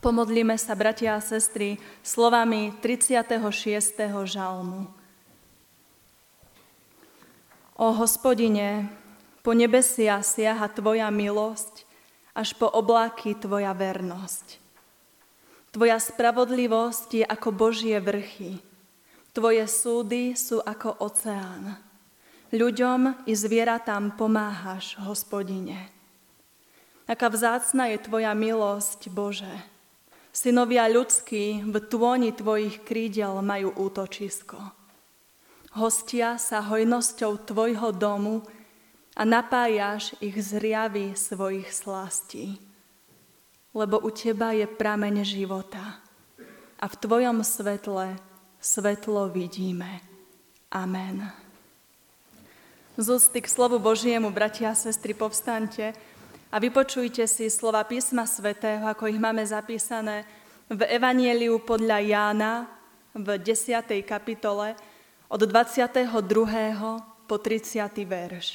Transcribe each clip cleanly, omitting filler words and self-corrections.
Pomodlíme sa, bratia a sestry, slovami 36. žalmu. O Hospodine, po nebesia siaha Tvoja milosť, až po obláky Tvoja vernosť. Tvoja spravodlivosť je ako Božie vrchy. Tvoje súdy sú ako oceán. Ľuďom i zvieratám pomáhaš, Hospodine. Aká vzácna je Tvoja milosť, Bože. Synovia ľudskí v tôni Tvojich krídel majú útočisko. Hostia sa hojnosťou Tvojho domu a napájaš ich z riavy svojich slastí. Lebo u Teba je prameň života a v Tvojom svetle svetlo vidíme. Amen. Z úcty k slovu Božiemu, bratia a sestry, povstaňte a vypočujte si slova písma svätého, ako ich máme zapísané v Evanieliu podľa Jána v 10. kapitole od 22. po 30. verš.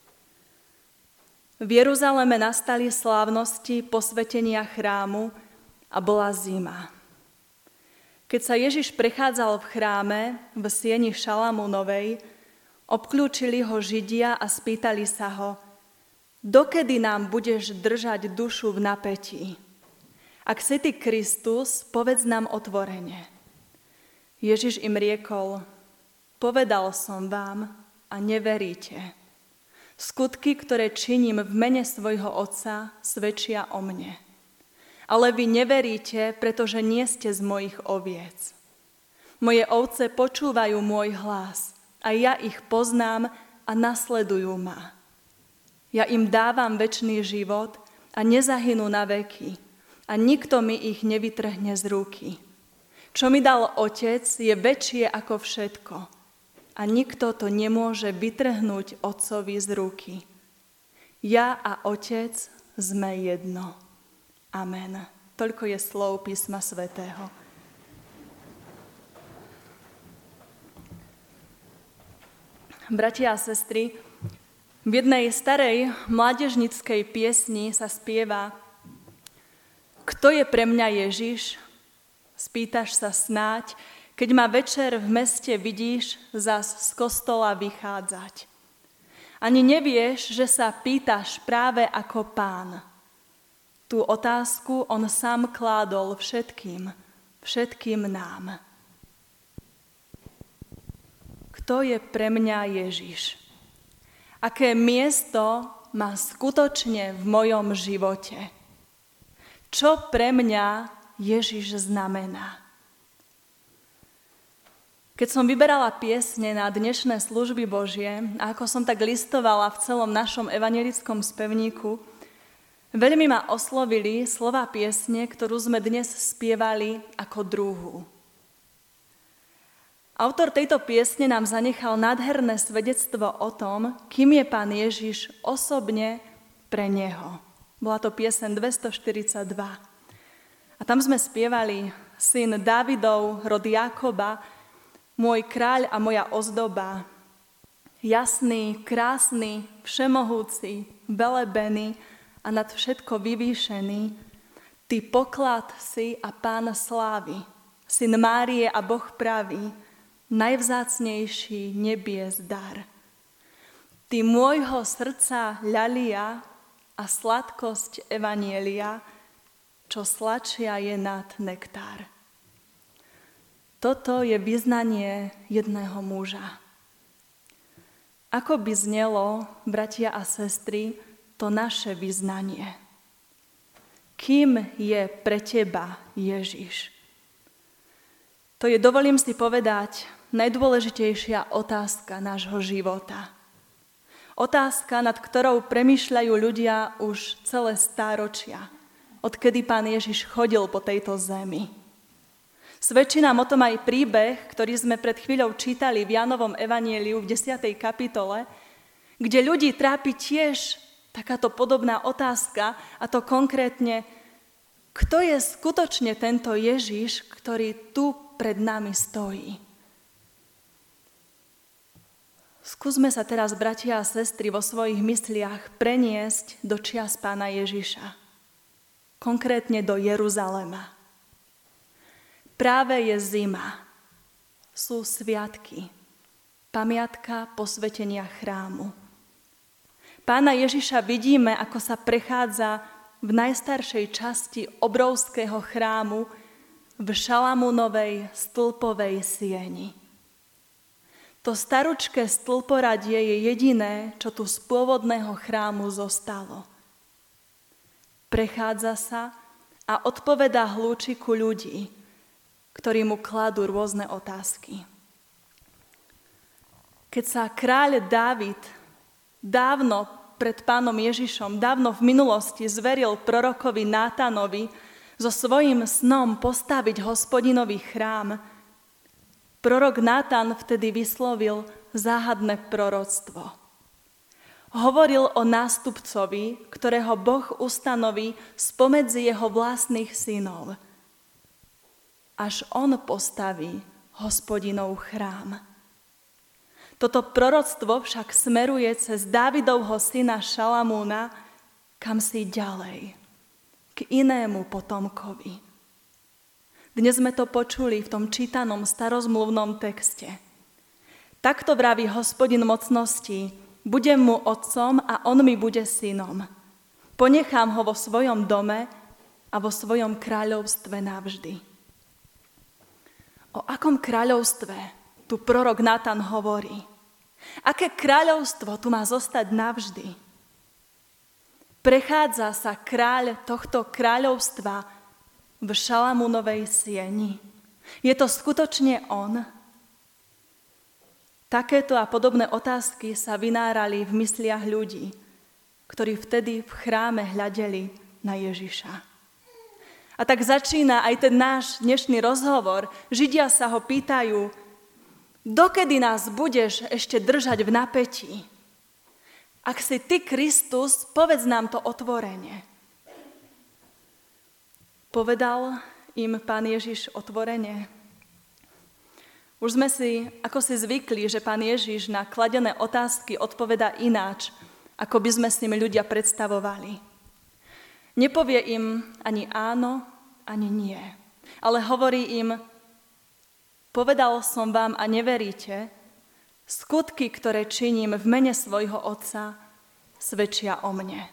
V Jeruzaleme nastali slávnosti posvetenia chrámu a bola zima. Keď sa Ježiš prechádzal v chráme v sieni Šalamúnovej, obklúčili ho Židia a spýtali sa ho: Dokedy nám budeš držať dušu v napätí? Ak si ty Kristus, povedz nám otvorene. Ježiš im riekol: Povedal som vám a neveríte. Skutky, ktoré činím v mene svojho Otca, svedčia o mne. Ale vy neveríte, pretože nie ste z mojich oviec. Moje ovce počúvajú môj hlas a ja ich poznám a nasledujú ma. Ja im dávam večný život a nezahynú na veky a nikto mi ich nevytrhne z ruky. Čo mi dal Otec, je väčšie ako všetko a nikto to nemôže vytrhnúť Otcovi z ruky. Ja a Otec sme jedno. Amen. Toľko je slov písma svätého. Bratia a sestry, v jednej starej mládežníckej piesni sa spieva: Kto je pre mňa Ježiš? Spýtaš sa snáď, keď ma večer v meste vidíš zas z kostola vychádzať. Ani nevieš, že sa pýtaš práve ako Pán. Tú otázku on sám kládol všetkým nám. Kto je pre mňa Ježiš? Aké miesto má skutočne v mojom živote? Čo pre mňa Ježiš znamená? Keď som vyberala piesne na dnešné služby Božie a ako som tak listovala v celom našom evanjelickom spevníku, veľmi ma oslovili slova piesne, ktorú sme dnes spievali ako druhú. Autor tejto piesne nám zanechal nádherné svedectvo o tom, kým je Pán Ježiš osobne pre neho. Bola to pieseň 242. A tam sme spievali: Syn Dávidov, rod Jákoba, môj kráľ a moja ozdoba. Jasný, krásny, všemohúci, velebený a nad všetko vyvýšený, ty poklad si a Pán slávy, Syn Márie a Boh pravý, najvzácnejší nebies dar. Ty môjho srdca ľalia a sladkosť evanielia, čo sladšia je nad nektár. Toto je vyznanie jedného muža. Ako by znelo, bratia a sestry, to naše vyznanie? Kým je pre teba Ježiš? To je, dovolím si povedať, najdôležitejšia otázka nášho života. Otázka, nad ktorou premýšľajú ľudia už celé stáročia, odkedy Pán Ježiš chodil po tejto zemi. Svedčí nám o tom aj príbeh, ktorý sme pred chvíľou čítali v Jánovom evanjeliu v 10. kapitole, kde ľudí trápi tiež takáto podobná otázka, a to konkrétne: kto je skutočne tento Ježiš, ktorý tu pred nami stojí? Skúsme sa teraz, bratia a sestry, vo svojich mysliach preniesť do čias Pána Ježiša. konkrétne do Jeruzalema. Práve je zima, sú sviatky, pamiatka posvätenia chrámu. Pána Ježiša vidíme, ako sa prechádza v najstaršej časti obrovského chrámu v Šalamúnovej stĺpovej sieni. To staručké stĺporadie je jediné, čo tu z pôvodného chrámu zostalo. Prechádza sa a odpovedá hĺčiku ľudí, ktorí mu kladú rôzne otázky. Keď sa kráľ Dávid dávno pred pánom Ježišom, dávno v minulosti zveril prorokovi Nátanovi so svojím snom postaviť Hospodinový chrám, prorok Nátan vtedy vyslovil záhadné proroctvo. Hovoril o nástupcovi, ktorého Boh ustanoví spomedzi jeho vlastných synov. Až on postaví Hospodinov chrám. Toto proroctvo však smeruje cez Dávidovho syna Šalamúna kamsi ďalej, k inému potomkovi. Dnes sme to počuli v tom čítanom starozmluvnom texte. Takto vraví Hospodin mocností: budem mu otcom a on mi bude synom. Ponechám ho vo svojom dome a vo svojom kráľovstve navždy. O akom kráľovstve tu prorok Nátan hovorí? Aké kráľovstvo tu má zostať navždy? Prechádza sa kráľ tohto kráľovstva v Šalamúnovej sieni. Je to skutočne on? Takéto a podobné otázky sa vynárali v mysliach ľudí, ktorí vtedy v chráme hľadeli na Ježiša. A tak začína aj ten náš dnešný rozhovor. Židia sa ho pýtajú: dokedy nás budeš ešte držať v napätí? Ak si ty Kristus, povedz nám to otvorene. Povedal im pán Ježiš otvorene? Už sme si ako si zvykli, že pán Ježiš na kladené otázky odpovedá ináč, ako by sme si my ľudia predstavovali. Nepovie im ani áno, ani nie, ale hovorí im: povedal som vám a neveríte, skutky, ktoré činím v mene svojho Otca, svedčia o mne.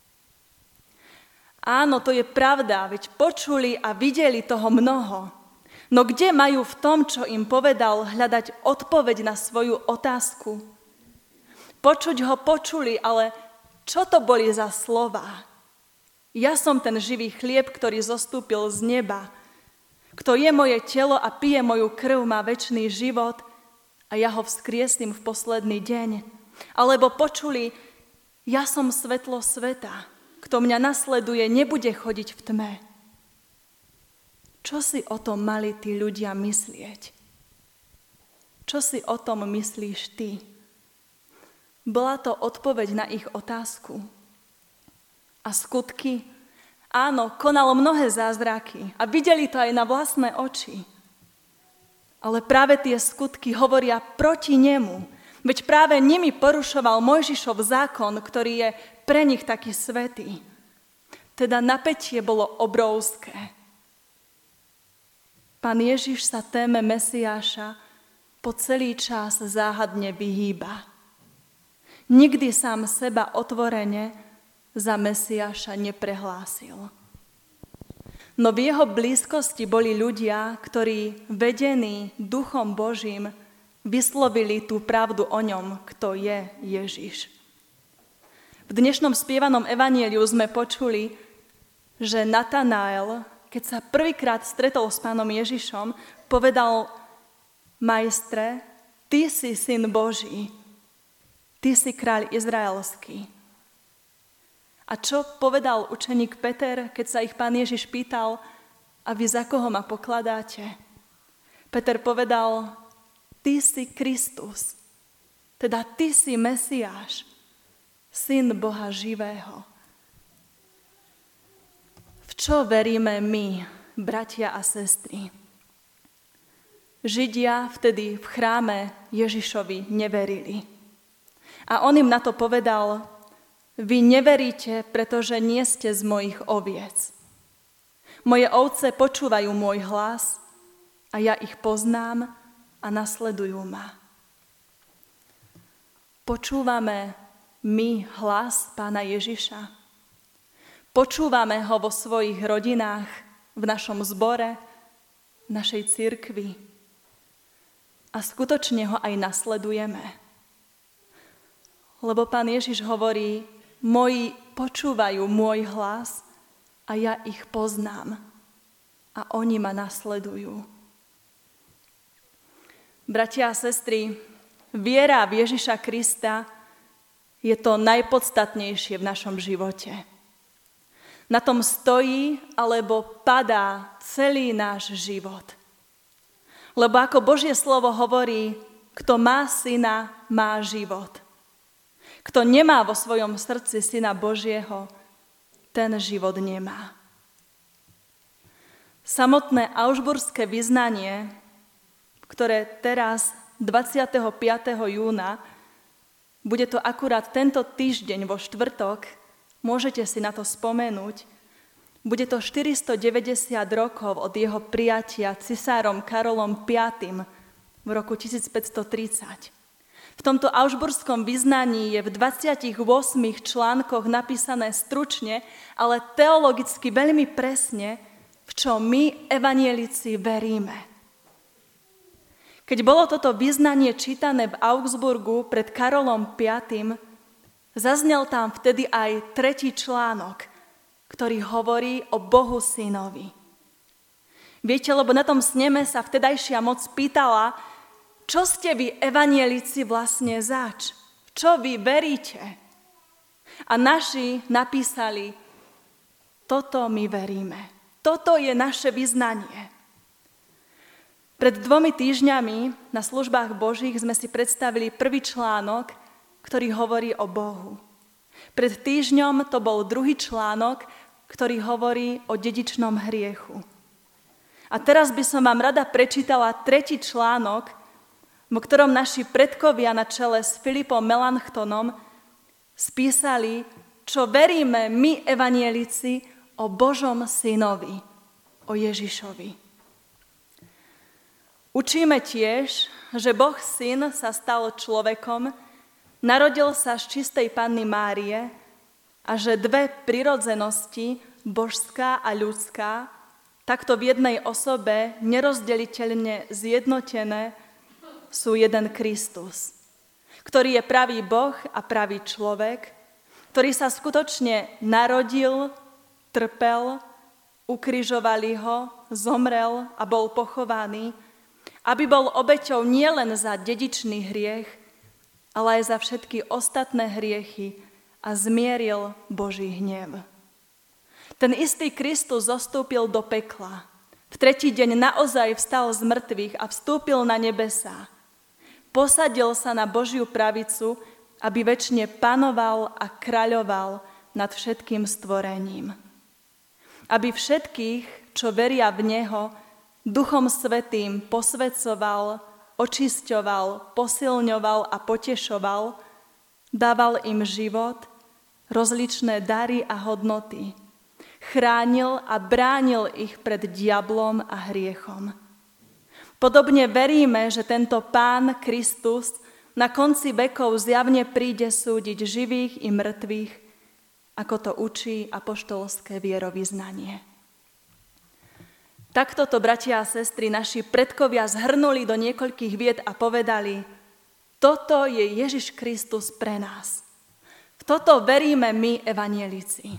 Áno, to je pravda, veď počuli a videli toho mnoho. No kde majú v tom, čo im povedal, hľadať odpoveď na svoju otázku? Počuť ho počuli, ale čo to boli za slová? Ja som ten živý chlieb, ktorý zostúpil z neba. Kto je moje telo a pije moju krv, má večný život a ja ho vzkriesím v posledný deň. Alebo počuli: ja som svetlo sveta. Kto mňa nasleduje, nebude chodiť v tme. Čo si o tom mali tí ľudia myslieť? Čo si o tom myslíš ty? Bola to odpoveď na ich otázku. A skutky? Áno, konalo mnohé zázraky a videli to aj na vlastné oči. Ale práve tie skutky hovoria proti nemu. Veď práve nimi porušoval Mojžišov zákon, ktorý je pre nich taký svätý. Teda napätie bolo obrovské. Pán Ježiš sa téme Mesiáša po celý čas záhadne vyhýba. Nikdy sám seba otvorene za Mesiáša neprehlásil. No v jeho blízkosti boli ľudia, ktorí vedení Duchom Božím vyslovili tú pravdu o ňom, kto je Ježiš. V dnešnom spievanom evanjeliu sme počuli, že Natanael, keď sa prvýkrát stretol s pánom Ježišom, povedal: Majstre, ty si syn Boží, ty si kráľ izraelský. A čo povedal učeník Peter, keď sa ich pán Ježiš pýtal: a vy za koho ma pokladáte? Peter povedal: ty si Kristus, teda ty si Mesiáš, syn Boha živého. V čo veríme my, bratia a sestry? Židia vtedy v chráme Ježišovi neverili. A on im na to povedal: vy neveríte, pretože nie ste z mojich oviec. Moje ovce počúvajú môj hlas a ja ich poznám a nasledujú ma. Počúvame my hlas Pána Ježiša? Počúvame ho vo svojich rodinách, v našom zbore, v našej cirkvi? A skutočne ho aj nasledujeme. Lebo Pán Ježiš hovorí, moji počúvajú môj hlas a ja ich poznám a oni ma nasledujú. Bratia a sestry, viera v Ježiša Krista je to najpodstatnejšie v našom živote. Na tom stojí alebo padá celý náš život. Lebo ako Božie slovo hovorí, kto má syna, má život. Kto nemá vo svojom srdci syna Božieho, ten život nemá. Samotné augsburské vyznanie, ktoré teraz 25. júna, bude to akurát tento týždeň vo štvrtok, môžete si na to spomenúť, bude to 490 rokov od jeho prijatia cisárom Karolom V. v roku 1530. V tomto augsburskom vyznaní je v 28 článkoch napísané stručne, ale teologicky veľmi presne, v čo my, evanjelici, veríme. Keď bolo toto vyznanie čítané v Augsburgu pred Karolom V., zaznel tam vtedy aj 3. článok, ktorý hovorí o Bohu synovi. Viete, lebo na tom sneme sa vtedajšia moc pýtala, čo ste vy, evanjelici, vlastne zač? Čo vy veríte? A naši napísali, toto my veríme. Toto je naše vyznanie. Pred 2 týždňami na službách Božích sme si predstavili prvý článok, ktorý hovorí o Bohu. Pred týždňom to bol druhý článok, ktorý hovorí o dedičnom hriechu. A teraz by som vám rada prečítala 3. článok, v ktorom naši predkovia na čele s Filipom Melanchtonom spísali, čo veríme my, evanjelici, o Božom synovi, o Ježišovi. Učíme tiež, že Boh syn sa stal človekom, narodil sa z čistej Panny Márie a že 2 prirodzenosti, božská a ľudská, takto v jednej osobe nerozdeliteľne zjednotené, sú jeden Kristus, ktorý je pravý Boh a pravý človek, ktorý sa skutočne narodil, trpel, ukrižovali ho, zomrel a bol pochovaný, aby bol obeťou nielen za dedičný hriech, ale aj za všetky ostatné hriechy a zmieril Boží hnev. Ten istý Kristus zostúpil do pekla. V 3. deň naozaj vstal z mŕtvych a vstúpil na nebesá. Posadil sa na Božiu pravicu, aby večne panoval a kráľoval nad všetkým stvorením. Aby všetkých, čo veria v Neho, Duchom Svätým posväcoval, očisťoval, posilňoval a potešoval, dával im život, rozličné dary a hodnoty, chránil a bránil ich pred diablom a hriechom. Podobne veríme, že tento Pán Kristus na konci vekov zjavne príde súdiť živých i mŕtvych, ako to učí apoštolské vierovyznanie. Takto to, bratia a sestry, naši predkovia zhrnuli do niekoľkých vied a povedali, toto je Ježiš Kristus pre nás. V toto veríme my, evanjelici.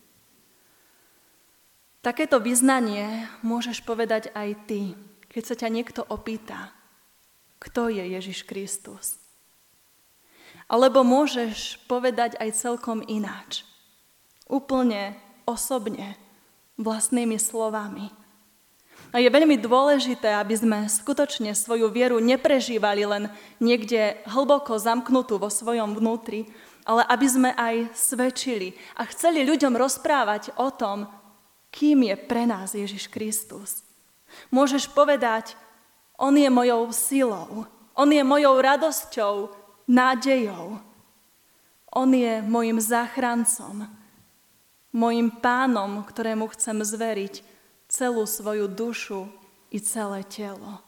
Takéto vyznanie môžeš povedať aj ty, keď sa ťa niekto opýta, kto je Ježiš Kristus. Alebo môžeš povedať aj celkom ináč. Úplne osobne, vlastnými slovami. A je veľmi dôležité, aby sme skutočne svoju vieru neprežívali len niekde hlboko zamknutú vo svojom vnútri, ale aby sme aj svedčili a chceli ľuďom rozprávať o tom, kým je pre nás Ježiš Kristus. Môžeš povedať, on je mojou silou, on je mojou radosťou, nádejou. On je mojim záchrancom, mojim pánom, ktorému chcem zveriť celú svoju dušu i celé telo.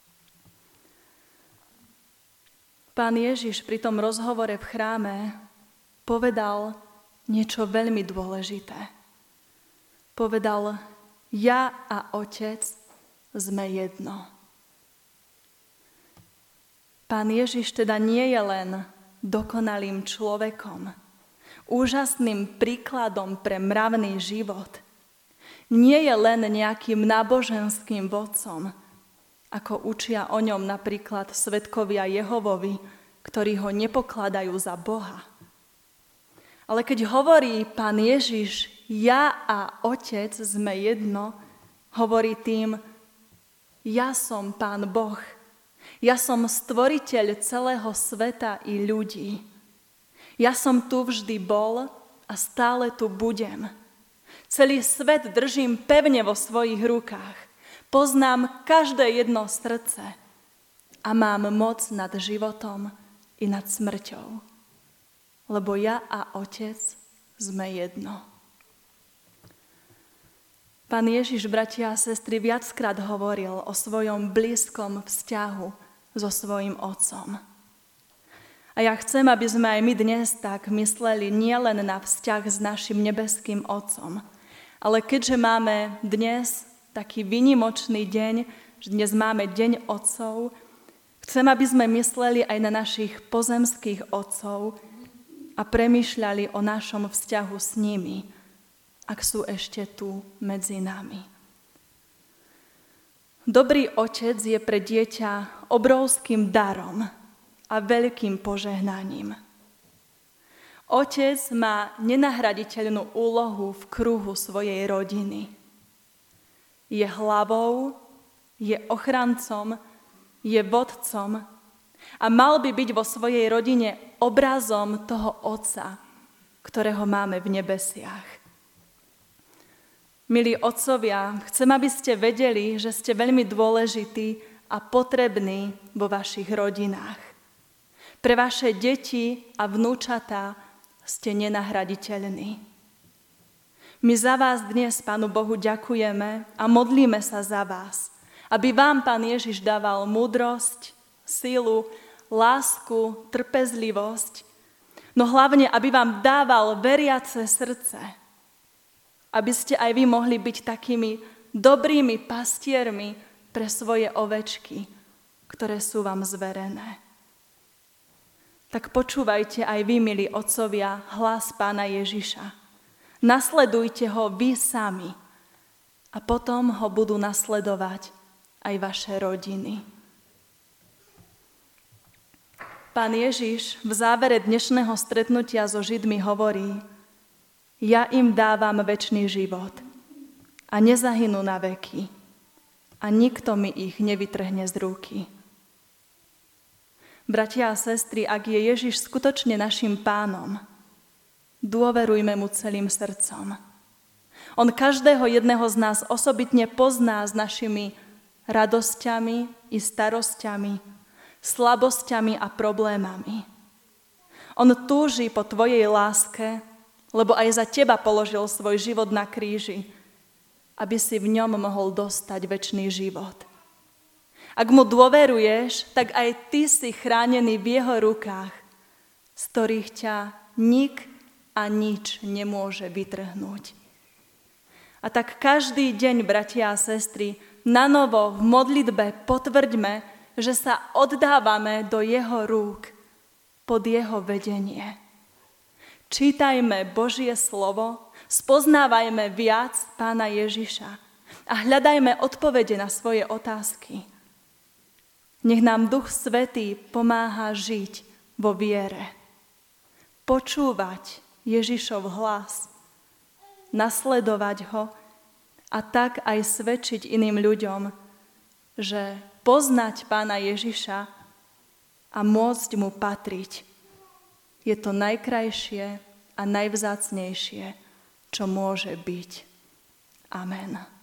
Pán Ježiš pri tom rozhovore v chráme povedal niečo veľmi dôležité. Povedal, ja a Otec sme jedno. Pán Ježiš teda nie je len dokonalým človekom, úžasným príkladom pre mravný život. Nie je len nejakým náboženským vodcom, ako učia o ňom napríklad svedkovia Jehovovi, ktorí ho nepokladajú za Boha. Ale keď hovorí Pán Ježiš, ja a Otec sme jedno, hovorí tým, ja som Pán Boh. Ja som stvoriteľ celého sveta i ľudí. Ja som tu vždy bol a stále tu budem. Celý svet držím pevne vo svojich rukách. Poznám každé jedno srdce a mám moc nad životom i nad smrťou. Lebo ja a Otec sme jedno. Pán Ježiš, bratia a sestry, viackrát hovoril o svojom blízkom vzťahu so svojím Otcom. A ja chcem, aby sme aj my dnes tak mysleli nielen na vzťah s našim nebeským Otcom, ale keďže máme dnes taký výnimočný deň, že dnes máme Deň Otcov, chcem, aby sme mysleli aj na našich pozemských otcov a premýšľali o našom vzťahu s nimi, ak sú ešte tu medzi nami. Dobrý otec je pre dieťa obrovským darom a veľkým požehnaním. Otec má nenahraditeľnú úlohu v kruhu svojej rodiny. Je hlavou, je ochrancom, je vodcom a mal by byť vo svojej rodine obrazom toho Otca, ktorého máme v nebesiach. Milí otcovia, chcem, aby ste vedeli, že ste veľmi dôležití a potrební vo vašich rodinách. Pre vaše deti a vnúčatá ste nenahraditeľní. My za vás dnes, Pánu Bohu, ďakujeme a modlíme sa za vás, aby vám Pán Ježiš dával múdrosť, silu, lásku, trpezlivosť, no hlavne, aby vám dával veriace srdce, aby ste aj vy mohli byť takými dobrými pastiermi pre svoje ovečky, ktoré sú vám zverené. Tak počúvajte aj vy, milí otcovia, hlas Pána Ježiša. Nasledujte ho vy sami a potom ho budú nasledovať aj vaše rodiny. Pán Ježiš v závere dnešného stretnutia so Židmi hovorí: ja im dávam večný život a nezahynú na veky a nikto mi ich nevytrhne z ruky. Bratia a sestry, ak je Ježiš skutočne našim Pánom, dôverujme mu celým srdcom. On každého jedného z nás osobitne pozná s našimi radosťami i starosťami, slabosťami a problémami. On túži po tvojej láske, lebo aj za teba položil svoj život na kríži, aby si v ňom mohol dostať večný život. Ak mu dôveruješ, tak aj ty si chránený v jeho rukách, z ktorých ťa nik a nič nemôže vytrhnúť. A tak každý deň, bratia a sestry, nanovo v modlitbe potvrďme, že sa oddávame do jeho rúk, pod jeho vedenie. Čítajme Božie slovo, spoznávajme viac Pána Ježiša a hľadajme odpovede na svoje otázky. Nech nám Duch Svätý pomáha žiť vo viere, počúvať Ježišov hlas, nasledovať ho a tak aj svedčiť iným ľuďom, že poznať Pána Ježiša a môcť mu patriť je to najkrajšie a najvzácnejšie, čo môže byť. Amen.